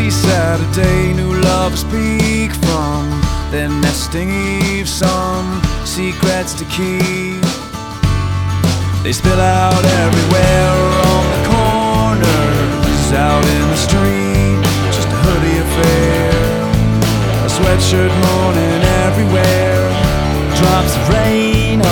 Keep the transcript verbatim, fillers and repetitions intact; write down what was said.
Every Saturday new lovers peek from their nesting eve, some secrets to keep. They spill out everywhere, on the corners, out in the street, just a hoodie affair, a sweatshirt morning everywhere, drops of rain